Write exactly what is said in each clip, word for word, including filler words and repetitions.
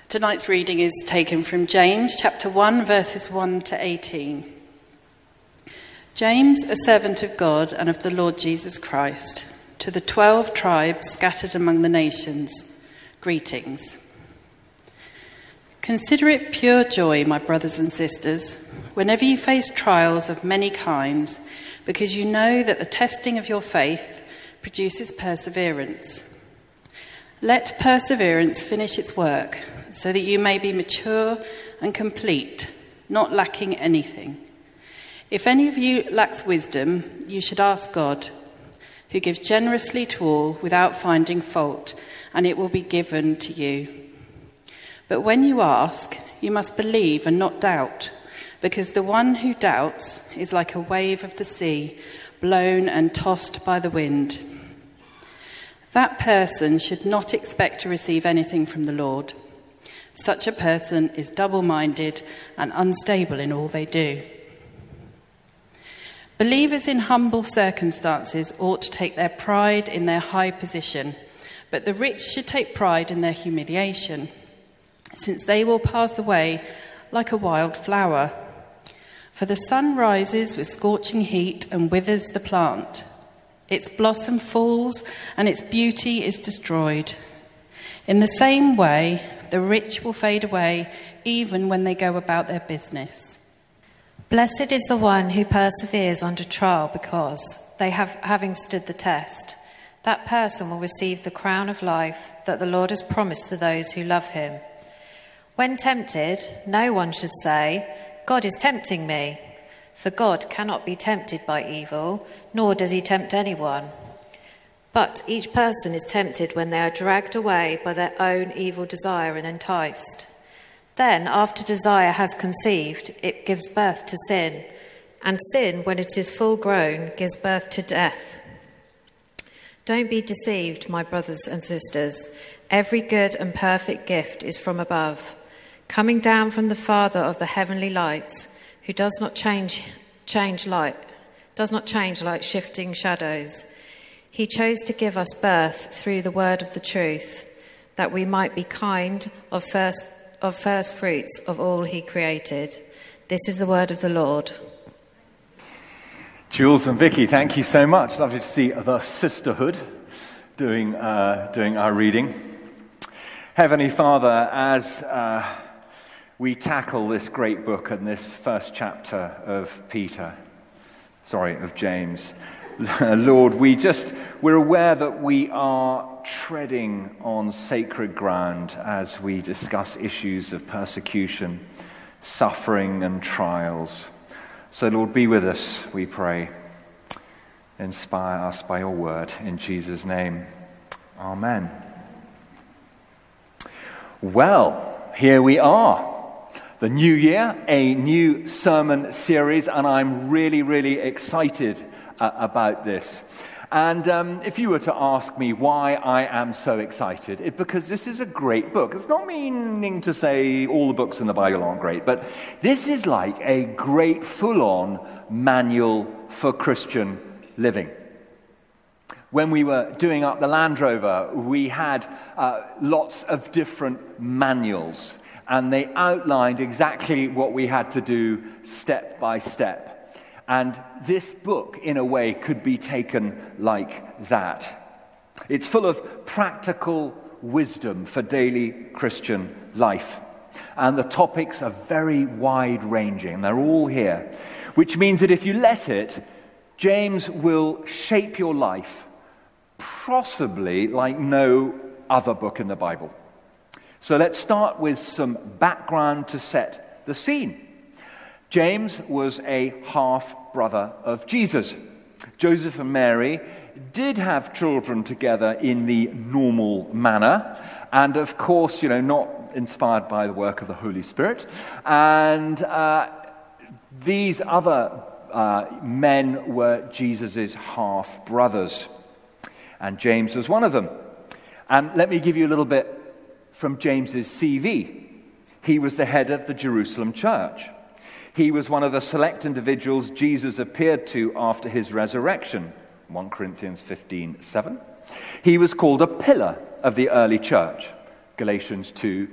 Tonight's reading is taken from James chapter one, verses one to eighteen. James, a servant of God and of the Lord Jesus Christ, to the twelve tribes scattered among the nations, greetings. Consider it pure joy, my brothers and sisters, whenever you face trials of many kinds, because you know that the testing of your faith produces perseverance. Let perseverance finish its work, so that you may be mature and complete, not lacking anything. If any of you lacks wisdom, you should ask God, who gives generously to all without finding fault, and it will be given to you. But when you ask, you must believe and not doubt, because the one who doubts is like a wave of the sea, blown and tossed by the wind. That person should not expect to receive anything from the Lord. Such a person is double-minded and unstable in all they do. Believers in humble circumstances ought to take their pride in their high position, but the rich should take pride in their humiliation, since they will pass away like a wild flower. For the sun rises with scorching heat and withers the plant. Its blossom falls and its beauty is destroyed. In the same way, the rich will fade away even when they go about their business. Blessed is the one who perseveres under trial, because they have, having stood the test, that person will receive the crown of life that the Lord has promised to those who love him. When tempted, no one should say, God is tempting me, for God cannot be tempted by evil, nor does he tempt anyone. But each person is tempted when they are dragged away by their own evil desire and enticed. Then, after desire has conceived, it gives birth to sin, and sin, when it is full grown, gives birth to death. Don't be deceived, my brothers and sisters. Every good and perfect gift is from above, coming down from the Father of the heavenly lights, who does not change, change light, does not change like shifting shadows. He chose to give us birth through the word of the truth, that we might be kind of first of first fruits of all he created. This is the word of the Lord. Jules and Vicky, thank you so much. Lovely to see the sisterhood doing uh, doing our reading. Heavenly Father, as uh, we tackle this great book and this first chapter of Peter, sorry, of James, Lord, we just, we're aware that we are treading on sacred ground as we discuss issues of persecution, suffering, and trials. So, Lord, be with us, we pray. Inspire us by your word. In Jesus' name, amen. Well, here we are. The new year, a new sermon series, and I'm really, really excited uh, about this. And um, if you were to ask me why I am so excited, it's because this is a great book. It's not meaning to say all the books in the Bible aren't great, but this is like a great full-on manual for Christian living. When we were doing up the Land Rover, we had uh, lots of different manuals, and they outlined exactly what we had to do step by step. And this book, in a way, could be taken like that. It's full of practical wisdom for daily Christian life. And the topics are very wide-ranging. They're all here. Which means that if you let it, James will shape your life possibly like no other book in the Bible. So let's start with some background to set the scene. James was a half-brother of Jesus. Joseph and Mary did have children together in the normal manner, and of course, you know, not inspired by the work of the Holy Spirit. And uh, these other uh, men were Jesus' half-brothers, and James was one of them. And let me give you a little bit from James's C V. He was the head of the Jerusalem church. He was one of the select individuals Jesus appeared to after his resurrection, First Corinthians fifteen seven. He was called a pillar of the early church, Galatians two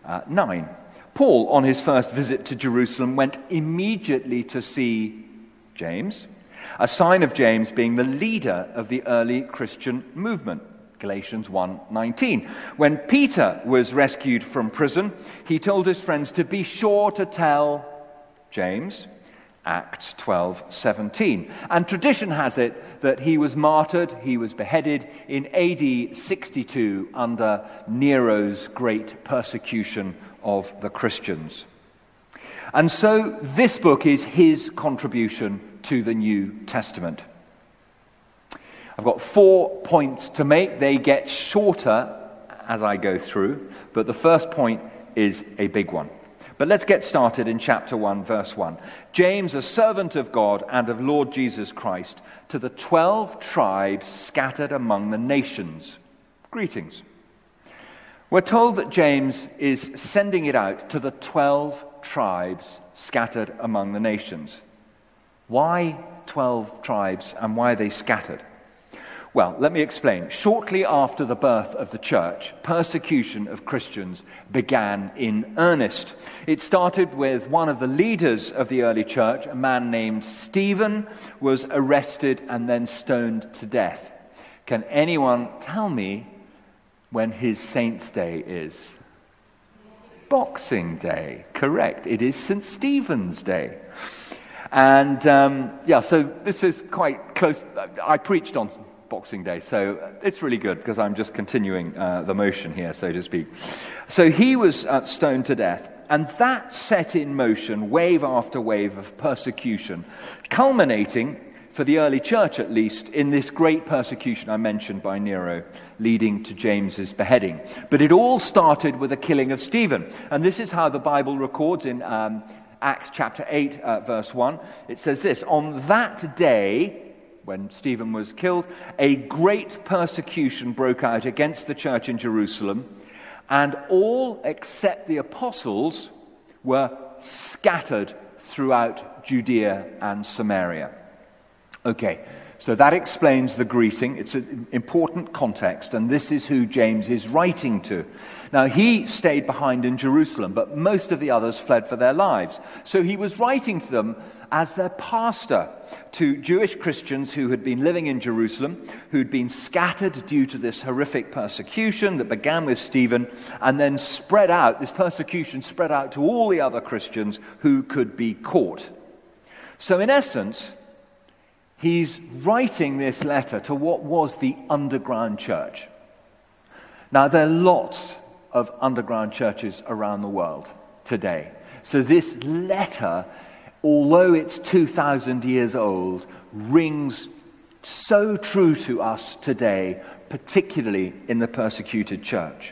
uh, nine. Paul, on his first visit to Jerusalem, went immediately to see James, a sign of James being the leader of the early Christian movement. Galatians one nineteen. When Peter was rescued from prison, he told his friends to be sure to tell James, Acts twelve seventeen. And tradition has it that he was martyred, he was beheaded in A D sixty-two under Nero's great persecution of the Christians. And so this book is his contribution to the New Testament. I've got four points to make. They get shorter as I go through, but the first point is a big one. But let's get started in chapter one, verse one. James, a servant of God and of Lord Jesus Christ, to the twelve tribes scattered among the nations. Greetings. We're told that James is sending it out to the twelve tribes scattered among the nations. Why twelve tribes and why are they scattered? Well, let me explain. Shortly after the birth of the church, persecution of Christians began in earnest. It started with one of the leaders of the early church, a man named Stephen, was arrested and then stoned to death. Can anyone tell me when his saint's day is? Boxing Day, correct. It is Saint Stephen's Day. And um, yeah, so this is quite close. I preached on Boxing Day, so it's really good because I'm just continuing uh, the motion here, so to speak. So he was uh, stoned to death, and that set in motion wave after wave of persecution, culminating, for the early church at least, in this great persecution I mentioned by Nero, leading to James's beheading. But it all started with the killing of Stephen, and this is how the Bible records in um, Acts chapter eight, uh, verse one. It says this: on that day, when Stephen was killed, a great persecution broke out against the church in Jerusalem, and all except the apostles were scattered throughout Judea and Samaria. Okay, so that explains the greeting. It's an important context, and this is who James is writing to. Now, he stayed behind in Jerusalem, but most of the others fled for their lives. So he was writing to them as their pastor, to Jewish Christians who had been living in Jerusalem, who'd been scattered due to this horrific persecution that began with Stephen and then spread out, this persecution spread out to all the other Christians who could be caught. So in essence, he's writing this letter to what was the underground church. Now, there are lots of underground churches around the world today. So this letter, although it's two thousand years old, rings so true to us today, particularly in the persecuted church.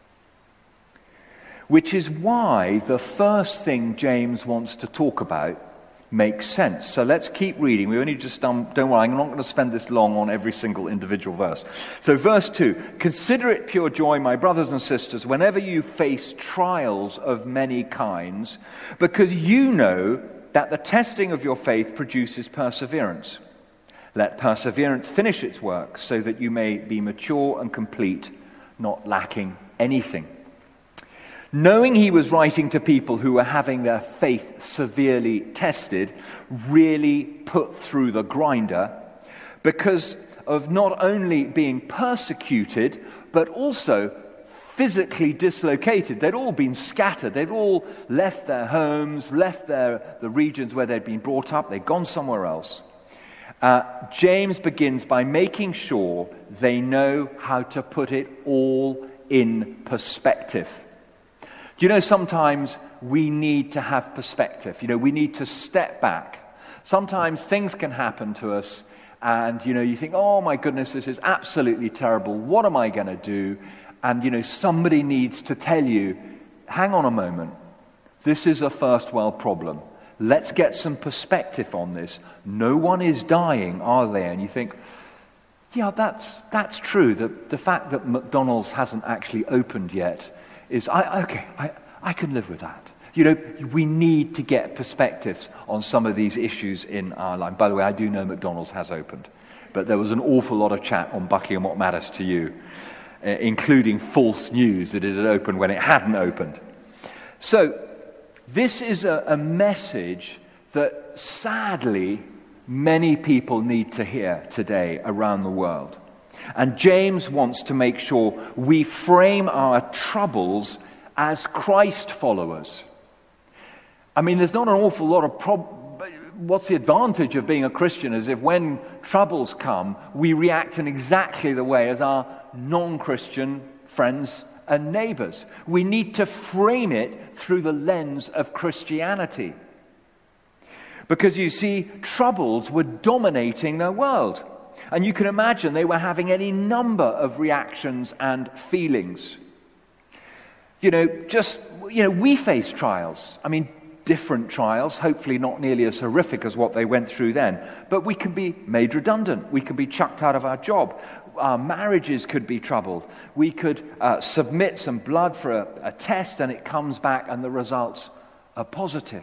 Which is why the first thing James wants to talk about makes sense. So let's keep reading. We only just done, don't worry, I'm not going to spend this long on every single individual verse. So verse two, consider it pure joy, my brothers and sisters, whenever you face trials of many kinds, because you know that the testing of your faith produces perseverance. Let perseverance finish its work, so that you may be mature and complete, not lacking anything. Knowing he was writing to people who were having their faith severely tested, really put through the grinder, because of not only being persecuted, but also physically dislocated. They'd all been scattered. They'd all left their homes, left their, the regions where they'd been brought up. They'd gone somewhere else. Uh, James begins by making sure they know how to put it all in perspective. Do you know, sometimes we need to have perspective. You know, we need to step back. Sometimes things can happen to us and, you know, you think, oh my goodness, this is absolutely terrible. What am I going to do? And, you know, somebody needs to tell you, hang on a moment. This is a first world problem. Let's get some perspective on this. No one is dying, are they? And you think, yeah, that's that's true. The, the fact that McDonald's hasn't actually opened yet is, I, okay, I, I can live with that. You know, we need to get perspectives on some of these issues in our life. By the way, I do know McDonald's has opened, but there was an awful lot of chat on Buckingham What Matters to You, uh, including false news that it had opened when it hadn't opened. So, this is a, a message that sadly many people need to hear today around the world. And James wants to make sure we frame our troubles as Christ followers. I mean, there's not an awful lot of prob- what's the advantage of being a Christian is if when troubles come, we react in exactly the way as our non-Christian friends and neighbors. We need to frame it through the lens of Christianity. Because you see, troubles were dominating their world. And you can imagine they were having any number of reactions and feelings. You know, just, you know, we face trials. I mean, different trials, hopefully not nearly as horrific as what they went through then. But we can be made redundant. We can be chucked out of our job. Our marriages could be troubled. We could uh, submit some blood for a, a test and it comes back and the results are positive.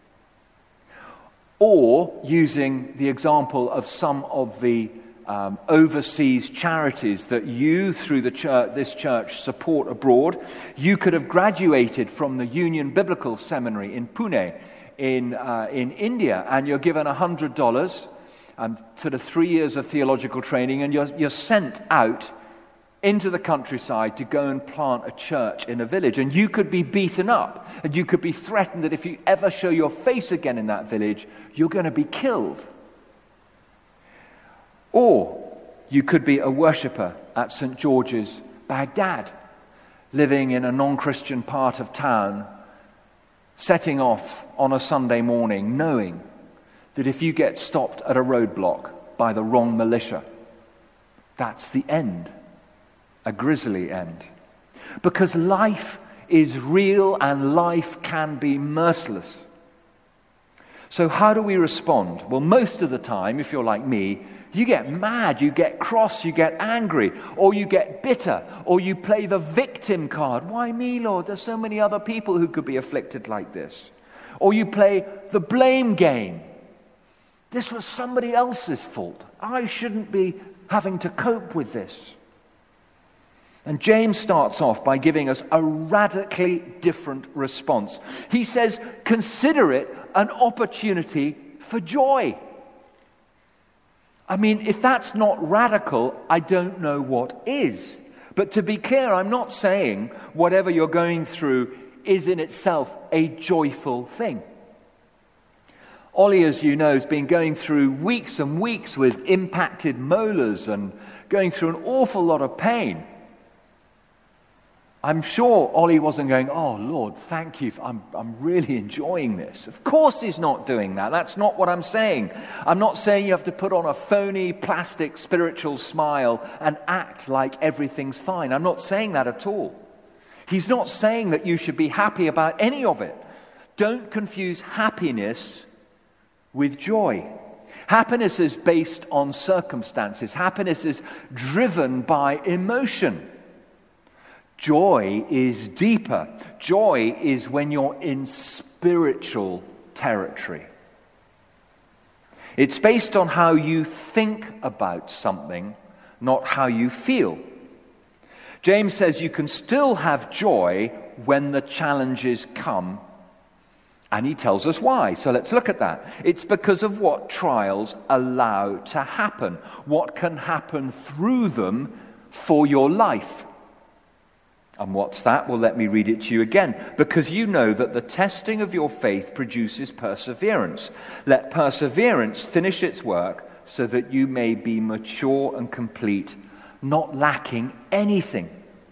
Or, using the example of some of the um, overseas charities that you, through the church, this church, support abroad, you could have graduated from the Union Biblical Seminary in Pune in, uh, in India, and you're given one hundred dollars, um, sort of three years of theological training, and you're, you're sent out into the countryside to go and plant a church in a village. And you could be beaten up, and you could be threatened that if you ever show your face again in that village, you're going to be killed. Or you could be a worshipper at Saint George's, Baghdad, living in a non-Christian part of town, setting off on a Sunday morning, knowing that if you get stopped at a roadblock by the wrong militia, that's the end. A grisly end. Because life is real and life can be merciless. So how do we respond? Well, most of the time, if you're like me, you get mad, you get cross, you get angry, or you get bitter, or you play the victim card. Why me, Lord? There's so many other people who could be afflicted like this. Or you play the blame game. This was somebody else's fault. I shouldn't be having to cope with this. And James starts off by giving us a radically different response. He says, consider it an opportunity for joy. I mean, if that's not radical, I don't know what is. But to be clear, I'm not saying whatever you're going through is in itself a joyful thing. Ollie, as you know, has been going through weeks and weeks with impacted molars and going through an awful lot of pain. I'm sure Ollie wasn't going, oh, Lord, thank you. I'm, I'm really enjoying this. Of course he's not doing that. That's not what I'm saying. I'm not saying you have to put on a phony, plastic, spiritual smile and act like everything's fine. I'm not saying that at all. He's not saying that you should be happy about any of it. Don't confuse happiness with joy. Happiness is based on circumstances. Happiness is driven by emotion. Joy is deeper. Joy is when you're in spiritual territory. It's based on how you think about something, not how you feel. James says you can still have joy when the challenges come, and he tells us why. So let's look at that. It's because of what trials allow to happen, what can happen through them for your life. And what's that? Well, let me read it to you again. Because you know that the testing of your faith produces perseverance. Let perseverance finish its work so that you may be mature and complete, not lacking anything.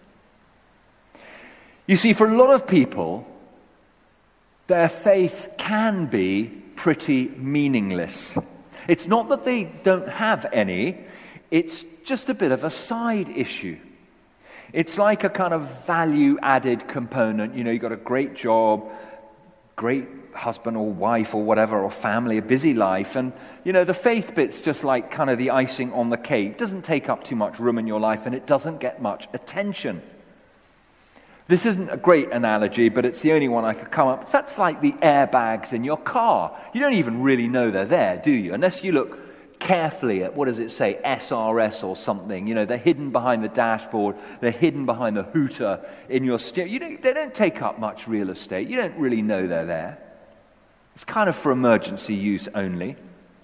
You see, for a lot of people, their faith can be pretty meaningless. It's not that they don't have any, it's just a bit of a side issue. It's like a kind of value-added component. You know, you've got a great job, great husband or wife or whatever, or family, a busy life. And, you know, the faith bit's just like kind of the icing on the cake. It doesn't take up too much room in your life, and it doesn't get much attention. This isn't a great analogy, but it's the only one I could come up with. That's like the airbags in your car. You don't even really know they're there, do you? Unless you look carefully at, what does it say, S R S or something. You know, they're hidden behind the dashboard. They're hidden behind the hooter in your steer. You don't, they don't take up much real estate. You don't really know they're there. It's kind of for emergency use only.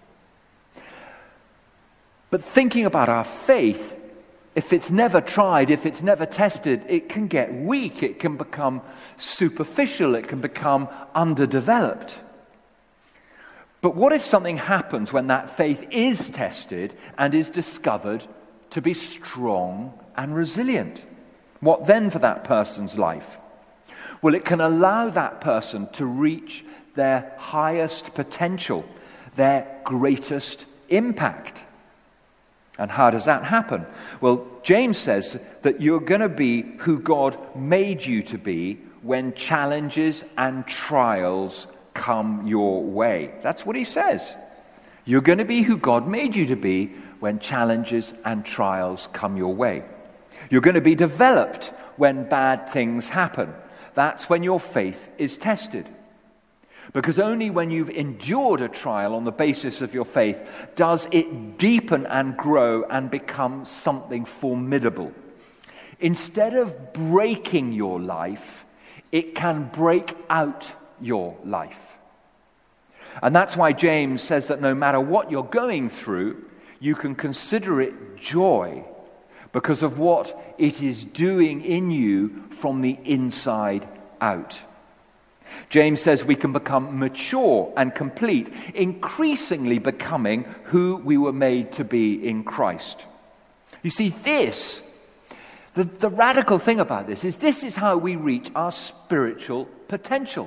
But thinking about our faith, if it's never tried, if it's never tested, it can get weak. It can become superficial. It can become underdeveloped. But what if something happens when that faith is tested and is discovered to be strong and resilient? What then for that person's life? Well, it can allow that person to reach their highest potential, their greatest impact. And how does that happen? Well, James says that you're going to be who God made you to be when challenges and trials come your way. That's what he says. You're going to be who God made you to be when challenges and trials come your way. You're going to be developed when bad things happen. That's when your faith is tested. Because only when you've endured a trial on the basis of your faith does it deepen and grow and become something formidable. Instead of breaking your life, it can break out your life. And that's why James says that no matter what you're going through, you can consider it joy because of what it is doing in you from the inside out. James says we can become mature and complete, increasingly becoming who we were made to be in Christ. You see, this, the, the radical thing about this is this is how we reach our spiritual potential.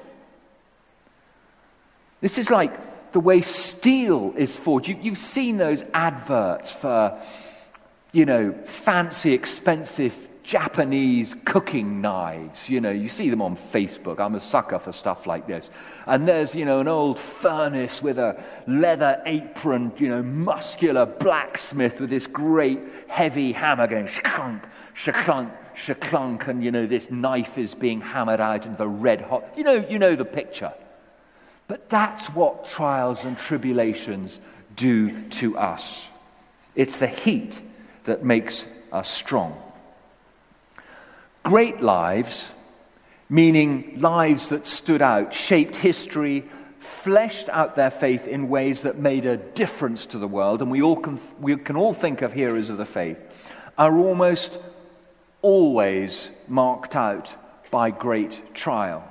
This is like the way steel is forged. You, you've seen those adverts for, you know, fancy, expensive Japanese cooking knives. You know, you see them on Facebook. I'm a sucker for stuff like this. And there's, you know, an old furnace with a leather apron, you know, muscular blacksmith with this great heavy hammer going shklunk, shklunk, shklunk, and, you know, this knife is being hammered out into the red hot. You know, you know the picture. But that's what trials and tribulations do to us. It's the heat that makes us strong. Great lives, meaning lives that stood out, shaped history, fleshed out their faith in ways that made a difference to the world, and we all can, we can all think of heroes of the faith, are almost always marked out by great trial.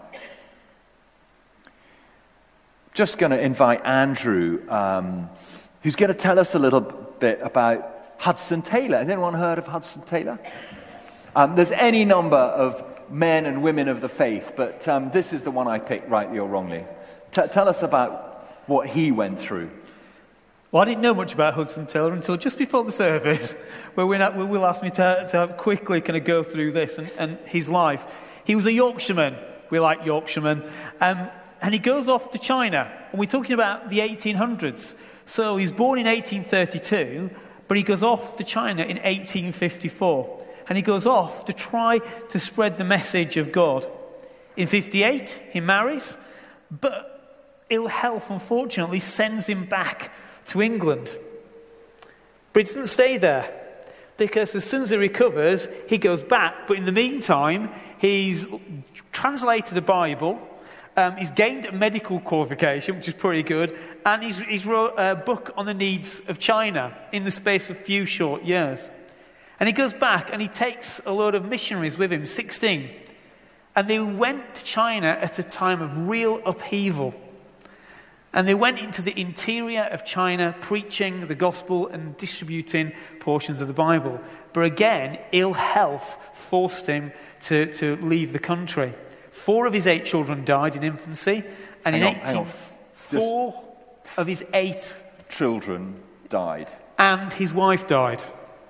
Just going to invite Andrew, um, who's going to tell us a little bit about Hudson Taylor. Has anyone heard of Hudson Taylor? Um, there's any number of men and women of the faith, but um, this is the one I picked, rightly or wrongly. T- tell us about what he went through. Well, I didn't know much about Hudson Taylor until just before the service, where Will asked me to, to quickly kind of go through this and, and his life. He was a Yorkshireman. We like Yorkshiremen. Um, and he goes off to China, and we're talking about the eighteen hundreds. So he's born in eighteen thirty-two, but he goes off to China in eighteen fifty-four. And he goes off to try to spread the message of God. In fifty-eight, he marries, but ill health, unfortunately, sends him back to England. But he doesn't stay there, because as soon as he recovers, he goes back. But in the meantime, he's translated a Bible, um, he's gained a medical qualification, which is pretty good, and he's, he's wrote a book on the needs of China in the space of a few short years. And he goes back and he takes a load of missionaries with him, sixteen. And they went to China at a time of real upheaval. And they went into the interior of China, preaching the gospel and distributing portions of the Bible. But again, ill health forced him to, to leave the country. Four of his eight children died in infancy. And hang in on, eighteen, hang on. four of his eight children died. And his wife died.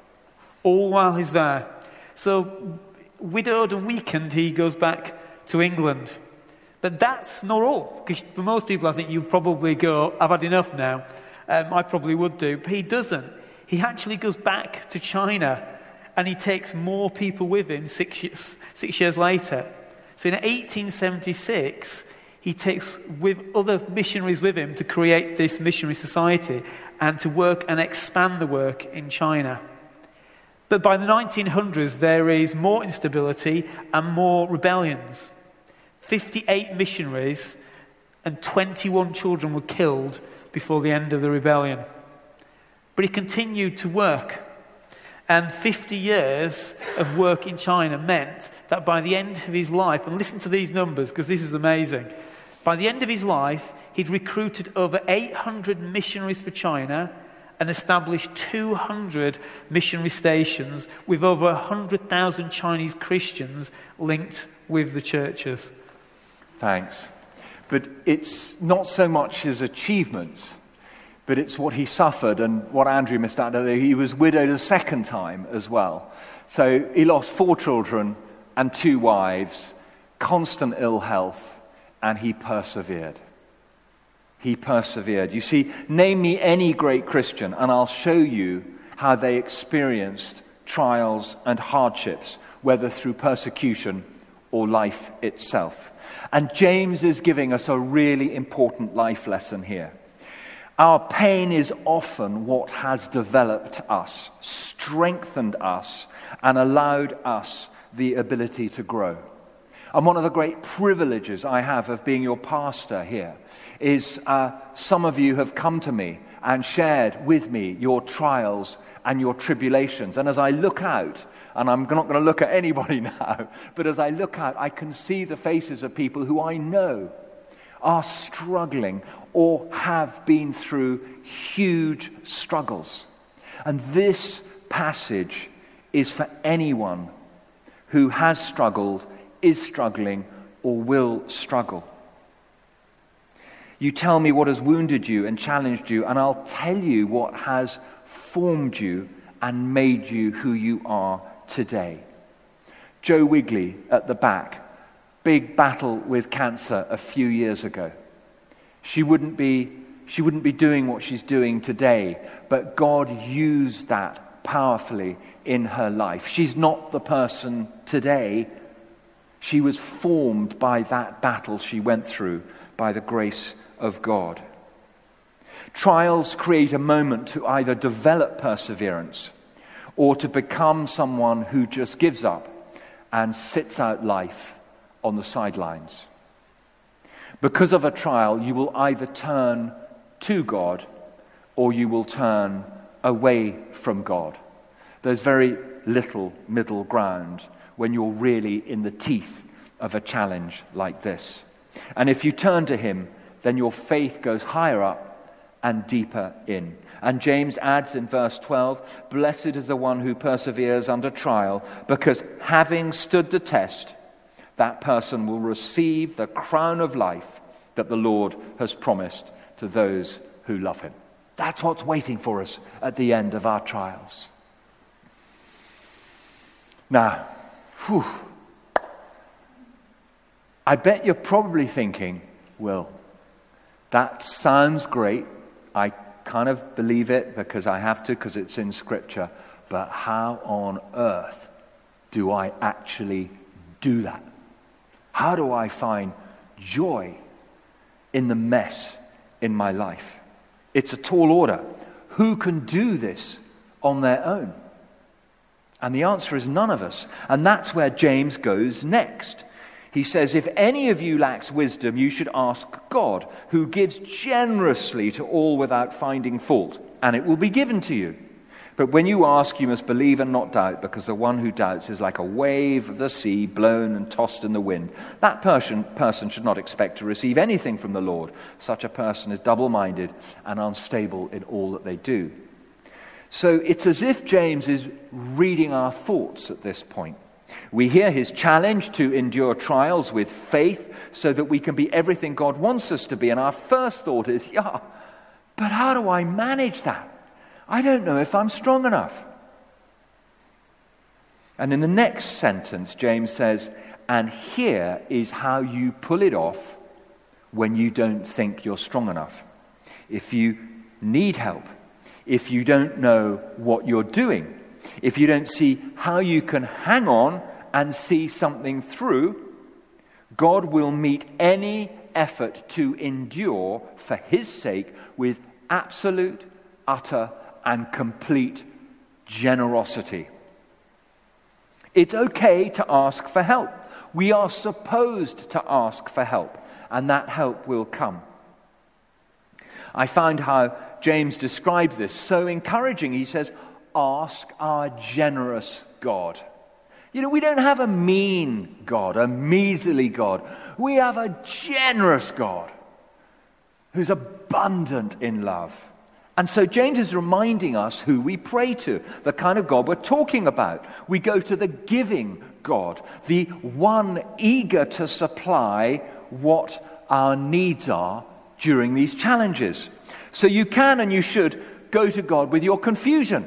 All while he's there. So, widowed and weakened, he goes back to England. But that's not all. Because for most people, I think you'd probably go, I've had enough now. Um, I probably would do. But he doesn't. He actually goes back to China. And he takes more people with him six years, six years later. So in eighteen seventy-six, he takes with other missionaries with him to create this missionary society and to work and expand the work in China. But by the nineteen hundreds, there is more instability and more rebellions. fifty-eight missionaries and twenty-one children were killed before the end of the rebellion. But he continued to work. And fifty years of work in China meant that by the end of his life, and listen to these numbers because this is amazing, by the end of his life, he'd recruited over eight hundred missionaries for China and established two hundred missionary stations with over one hundred thousand Chinese Christians linked with the churches. Thanks. But it's not so much his achievements, but it's what he suffered and what Andrew missed out. He was widowed a second time as well. So he lost four children and two wives, constant ill health, and he persevered. He persevered. You see, name me any great Christian and I'll show you how they experienced trials and hardships, whether through persecution or life itself. And James is giving us a really important life lesson here. Our pain is often what has developed us, strengthened us, and allowed us the ability to grow. And one of the great privileges I have of being your pastor here is uh, some of you have come to me and shared with me your trials and your tribulations. And as I look out, and I'm not going to look at anybody now, but as I look out, I can see the faces of people who I know are struggling or have been through huge struggles. And this passage is for anyone who has struggled, is struggling, or will struggle. You tell me what has wounded you and challenged you, and I'll tell you what has formed you and made you who you are today. Joe Wigley at the back, big battle with cancer a few years ago. She wouldn't be, she wouldn't be doing what she's doing today, but God used that powerfully in her life. She's not the person today. She was formed by that battle she went through by the grace of God. Trials create a moment to either develop perseverance or to become someone who just gives up and sits out life on the sidelines. Because of a trial, you will either turn to God or you will turn away from God. There's very little middle ground when you're really in the teeth of a challenge like this. And if you turn to him, then your faith goes higher up and deeper in. And James adds in verse twelve, "Blessed is the one who perseveres under trial, because having stood the test, that person will receive the crown of life that the Lord has promised to those who love him." That's what's waiting for us at the end of our trials. Now, whew, I bet you're probably thinking, well, that sounds great. I kind of believe it because I have to, because it's in Scripture. But how on earth do I actually do that? How do I find joy in the mess in my life? It's a tall order. Who can do this on their own? And the answer is none of us. And that's where James goes next. He says, if any of you lacks wisdom, you should ask God, who gives generously to all without finding fault, and it will be given to you. But when you ask, you must believe and not doubt, because the one who doubts is like a wave of the sea blown and tossed in the wind. That person, person should not expect to receive anything from the Lord. Such a person is double-minded and unstable in all that they do. So it's as if James is reading our thoughts at this point. We hear his challenge to endure trials with faith so that we can be everything God wants us to be. And our first thought is, yeah, but how do I manage that? I don't know if I'm strong enough. And in the next sentence, James says, and here is how you pull it off when you don't think you're strong enough. If you need help, if you don't know what you're doing, if you don't see how you can hang on and see something through, God will meet any effort to endure for his sake with absolute, utter, and complete generosity. It's okay to ask for help. We are supposed to ask for help, and that help will come. I find how James describes this so encouraging. He says, ask our generous God. You know, we don't have a mean God, a measly God. We have a generous God who's abundant in love. And so James is reminding us who we pray to, the kind of God we're talking about. We go to the giving God, the one eager to supply what our needs are during these challenges. So you can and you should go to God with your confusion.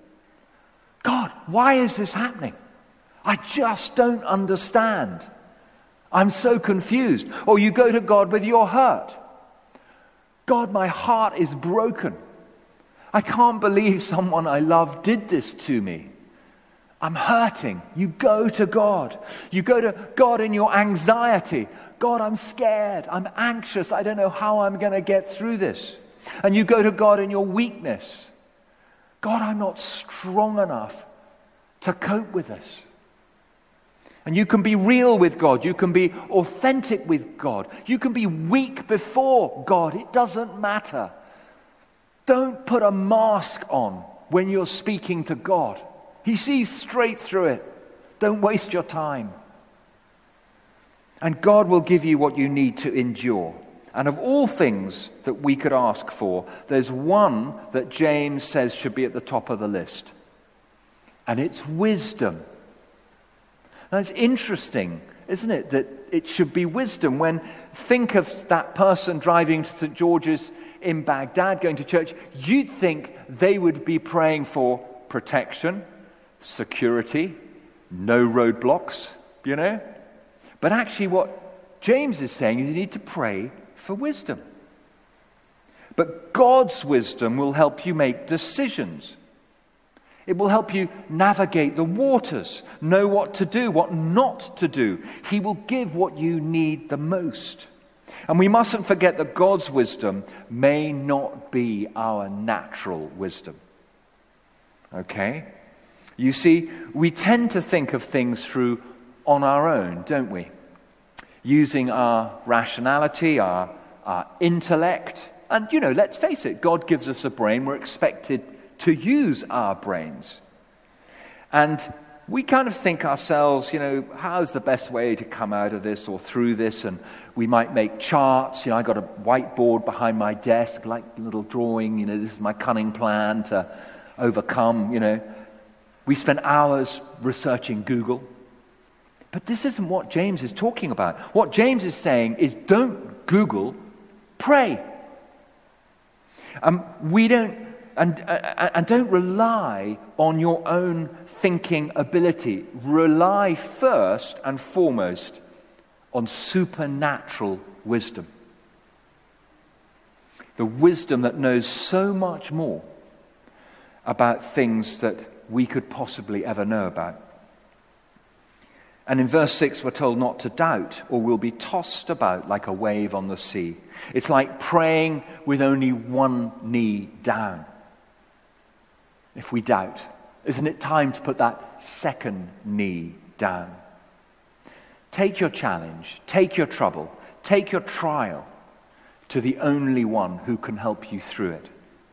God, why is this happening? I just don't understand. I'm so confused. Or you go to God with your hurt. God, my heart is broken. I can't believe someone I love did this to me. I'm hurting. You go to God. You go to God in your anxiety. God, I'm scared. I'm anxious. I don't know how I'm going to get through this. And you go to God in your weakness. God, I'm not strong enough to cope with this. And you can be real with God. You can be authentic with God. You can be weak before God. It doesn't matter. Don't put a mask on when you're speaking to God. He sees straight through it. Don't waste your time. And God will give you what you need to endure. And of all things that we could ask for, there's one that James says should be at the top of the list. And it's wisdom. Now it's interesting, isn't it, that it should be wisdom. When think of that person driving to Saint George's in Baghdad, going to church, you'd think they would be praying for protection, security, no roadblocks, you know? But actually what James is saying is you need to pray for wisdom. But God's wisdom will help you make decisions. It will help you navigate the waters, know what to do, what not to do. He will give what you need the most. And we mustn't forget that God's wisdom may not be our natural wisdom. Okay? You see, we tend to think of things through on our own, don't we? Using our rationality, our, our intellect. And, you know, let's face it, God gives us a brain. We're expected to use our brains. And we kind of think ourselves, you know, how's the best way to come out of this or through this? And we might make charts. You know, I got a whiteboard behind my desk, like a little drawing. You know, this is my cunning plan to overcome, you know. We spend hours researching Google. But this isn't what James is talking about. What James is saying is don't Google, pray. Um, we don't, and, uh, and don't rely on your own thinking ability. Rely first and foremost on supernatural wisdom. The wisdom that knows so much more about things that we could possibly ever know about. And in verse six, we're told not to doubt, or we'll be tossed about like a wave on the sea. It's like praying with only one knee down. If we doubt, isn't it time to put that second knee down? Take your challenge, take your trouble, take your trial to the only one who can help you through it.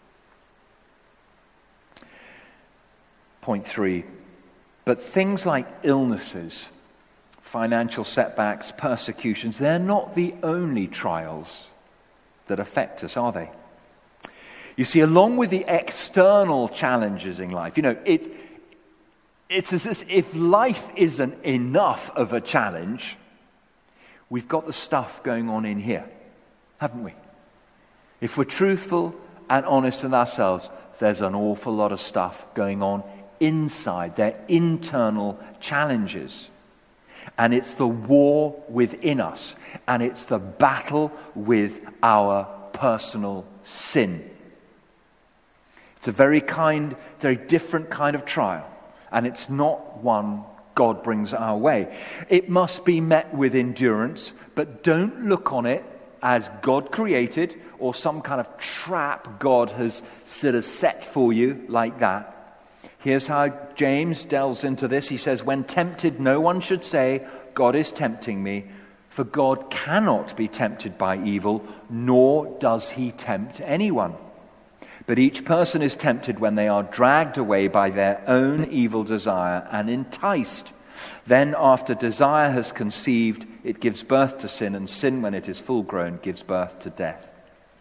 Point three, but things like illnesses, financial setbacks, persecutions, they're not the only trials that affect us, are they? You see, along with the external challenges in life, you know, it, it's as if life isn't enough of a challenge, we've got the stuff going on in here, haven't we? If we're truthful and honest with ourselves, there's an awful lot of stuff going on inside. They're internal challenges. And it's the war within us. And it's the battle with our personal sin. It's a very kind, very different kind of trial. And it's not one God brings our way. It must be met with endurance, but don't look on it as God created or some kind of trap God has sort of set for you like that. Here's how James delves into this. He says, when tempted, no one should say, God is tempting me, for God cannot be tempted by evil, nor does he tempt anyone. But each person is tempted when they are dragged away by their own evil desire and enticed. Then after desire has conceived, it gives birth to sin, and sin, when it is full grown, gives birth to death.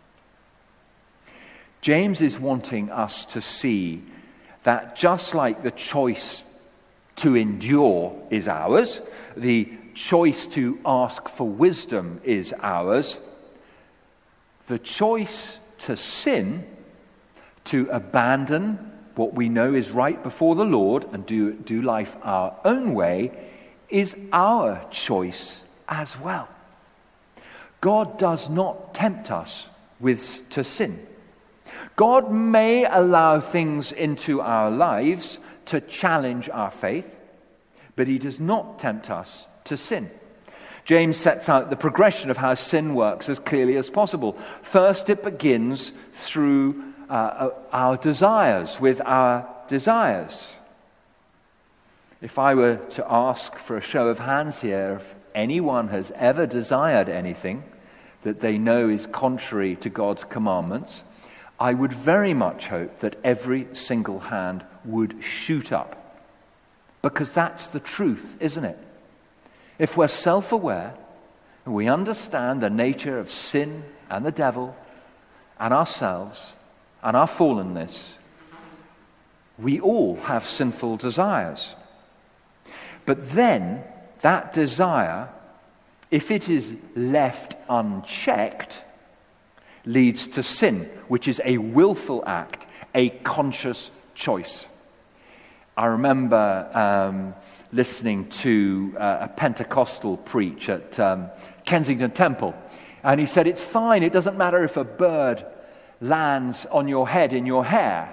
James is wanting us to see that just like the choice to endure is ours, the choice to ask for wisdom is ours, the choice to sin, to abandon what we know is right before the Lord and do, do life our own way, is our choice as well. God does not tempt us with to sin. God may allow things into our lives to challenge our faith, but he does not tempt us to sin. James sets out the progression of how sin works as clearly as possible. First, it begins through uh, our desires, with our desires. If I were to ask for a show of hands here, if anyone has ever desired anything that they know is contrary to God's commandments, I would very much hope that every single hand would shoot up. Because that's the truth, isn't it? If we're self-aware and we understand the nature of sin and the devil and ourselves and our fallenness, we all have sinful desires. But then that desire, if it is left unchecked, leads to sin, which is a willful act, a conscious choice. I remember um, listening to uh, a Pentecostal preach at um, Kensington Temple, and he said, it's fine, it doesn't matter if a bird lands on your head in your hair,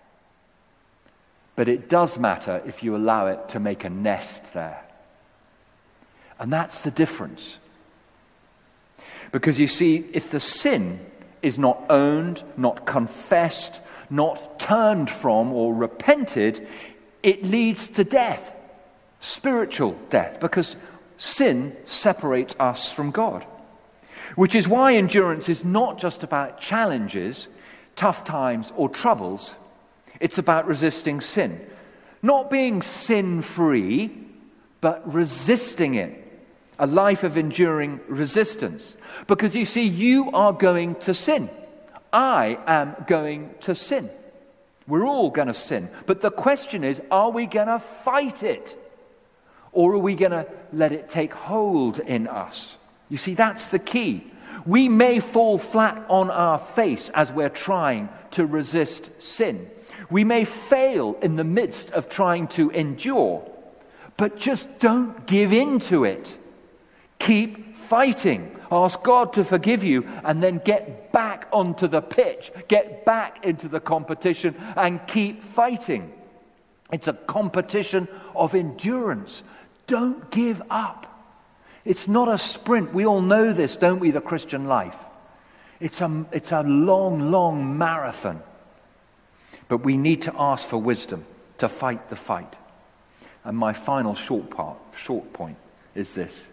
but it does matter if you allow it to make a nest there. And that's the difference. Because you see, if the sin is not owned, not confessed, not turned from or repented, it leads to death, spiritual death, because sin separates us from God. Which is why endurance is not just about challenges, tough times, or troubles. It's about resisting sin. Not being sin-free, but resisting it. A life of enduring resistance. Because you see, you are going to sin. I am going to sin. We're all going to sin. But the question is, are we going to fight it? Or are we going to let it take hold in us? You see, that's the key. We may fall flat on our face as we're trying to resist sin. We may fail in the midst of trying to endure. But just don't give in to it. Keep fighting. Ask God to forgive you and then get back onto the pitch. Get back into the competition and keep fighting. It's a competition of endurance. Don't give up. It's not a sprint. We all know this, don't we, the Christian life? It's a, it's a long, long marathon. But we need to ask for wisdom to fight the fight. And my final short part, short point is this.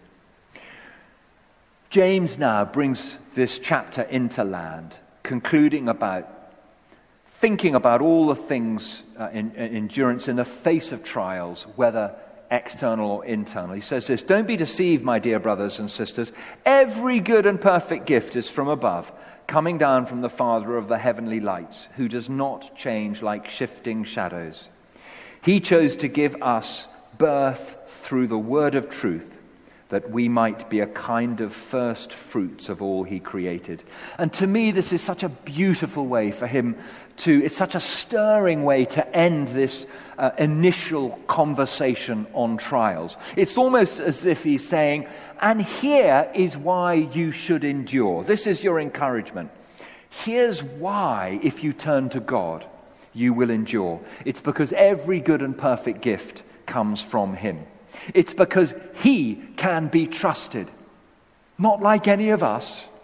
James now brings this chapter into land, concluding about, thinking about all the things uh, in, in endurance in the face of trials, whether external or internal. He says this, don't be deceived, my dear brothers and sisters. Every good and perfect gift is from above, coming down from the Father of the heavenly lights, who does not change like shifting shadows. He chose to give us birth through the word of truth, that we might be a kind of first fruits of all he created. And to me, this is such a beautiful way for him to, it's such a stirring way to end this uh, initial conversation on trials. It's almost as if he's saying, and here is why you should endure. This is your encouragement. Here's why, if you turn to God, you will endure. It's because every good and perfect gift comes from him. It's because he can be trusted. Not like any of us.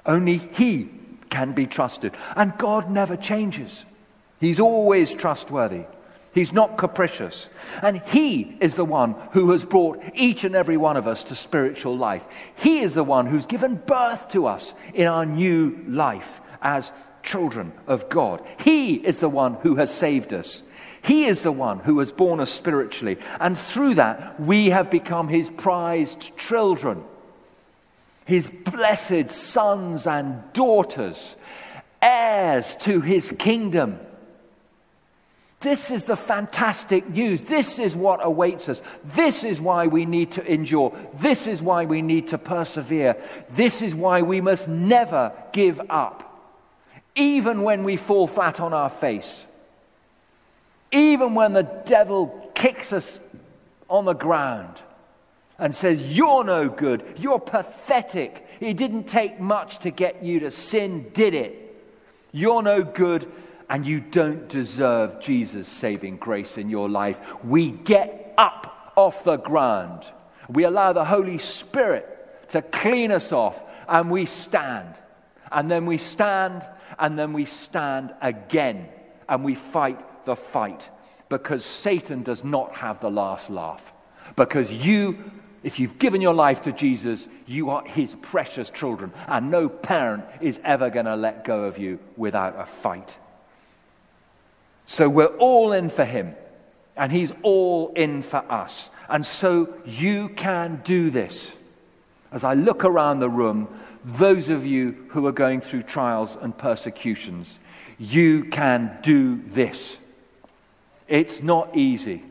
Only he can be trusted. And God never changes. He's always trustworthy. He's not capricious. And he is the one who has brought each and every one of us to spiritual life. He is the one who's given birth to us in our new life as children of God. He is the one who has saved us. He is the one who has born us spiritually. And through that, we have become his prized children, his blessed sons and daughters, heirs to his kingdom. This is the fantastic news. This is what awaits us. This is why we need to endure. This is why we need to persevere. This is why we must never give up. Even when we fall flat on our face. Even when the devil kicks us on the ground and says, you're no good, you're pathetic. It didn't take much to get you to sin, did it? You're no good. And you don't deserve Jesus' saving grace in your life. We get up off the ground. We allow the Holy Spirit to clean us off, and we stand. And then we stand, and then we stand again. And we fight the fight. Because Satan does not have the last laugh. Because you, if you've given your life to Jesus, you are his precious children. And no parent is ever going to let go of you without a fight. So we're all in for him, and he's all in for us. And so you can do this. As I look around the room, those of you who are going through trials and persecutions, you can do this. It's not easy.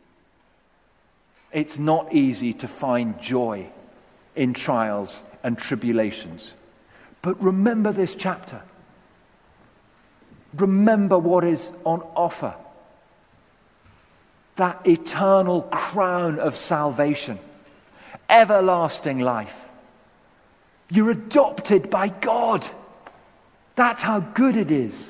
It's not easy to find joy in trials and tribulations. But remember this chapter. Remember what is on offer. That eternal crown of salvation. Everlasting life. You're adopted by God. That's how good it is.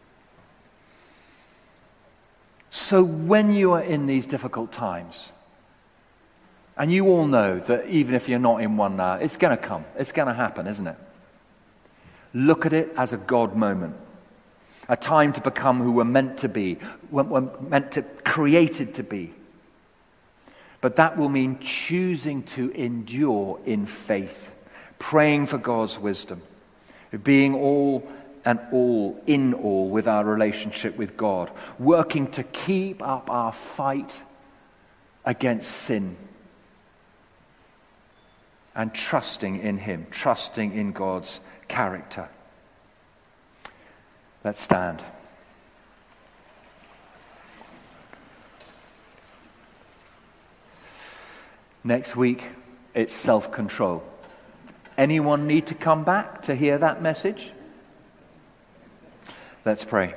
So when you are in these difficult times, and you all know that even if you're not in one now, it's going to come. It's going to happen, isn't it? Look at it as a God moment. A time to become who we're meant to be, we're meant to, created to be. But that will mean choosing to endure in faith, praying for God's wisdom, being all and all in all with our relationship with God, working to keep up our fight against sin, and trusting in him, trusting in God's character. Let's stand. Next week, it's self-control. Anyone need to come back to hear that message? Let's pray.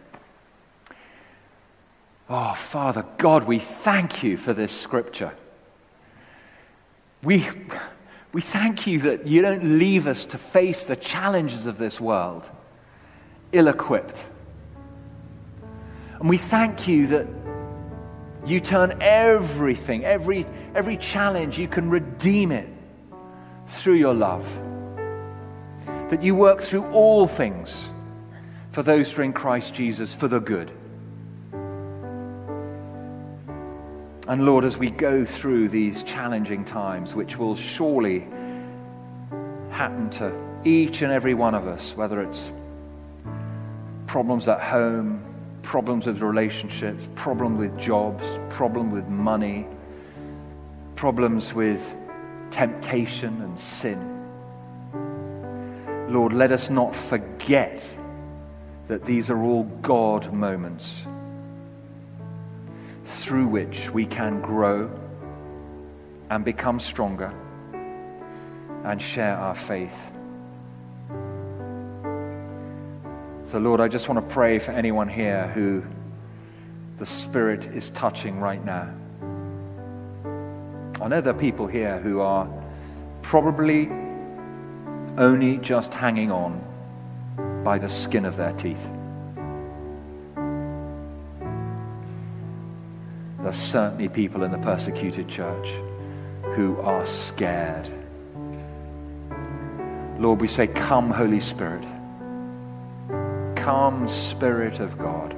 Oh, Father God, we thank you for this scripture. We, we thank you that you don't leave us to face the challenges of this world ill-equipped. And we thank you that you turn everything, every, every challenge, you can redeem it through your love. That you work through all things for those who are in Christ Jesus for the good. And Lord, as we go through these challenging times, which will surely happen to each and every one of us, whether it's problems at home, problems with relationships, problems with jobs, problems with money, problems with temptation and sin. Lord, let us not forget that these are all God moments through which we can grow and become stronger and share our faith. So Lord, I just want to pray for anyone here who the Spirit is touching right now. I know there are people here who are probably only just hanging on by the skin of their teeth. There's certainly people in the persecuted church who are scared. Lord, we say, come, Holy Spirit. Come, Spirit of God.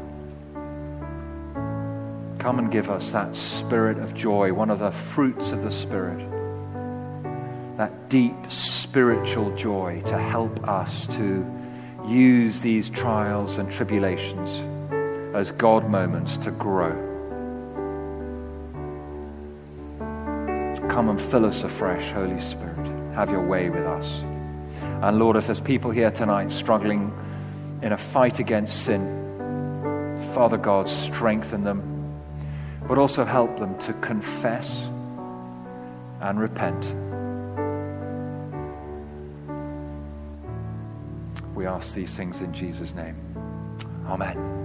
Come and give us that spirit of joy, one of the fruits of the Spirit. That deep spiritual joy to help us to use these trials and tribulations as God moments to grow. Come and fill us afresh, Holy Spirit. Have your way with us. And Lord, if there's people here tonight struggling in a fight against sin, Father God, strengthen them, but also help them to confess and repent. We ask these things in Jesus' name. Amen.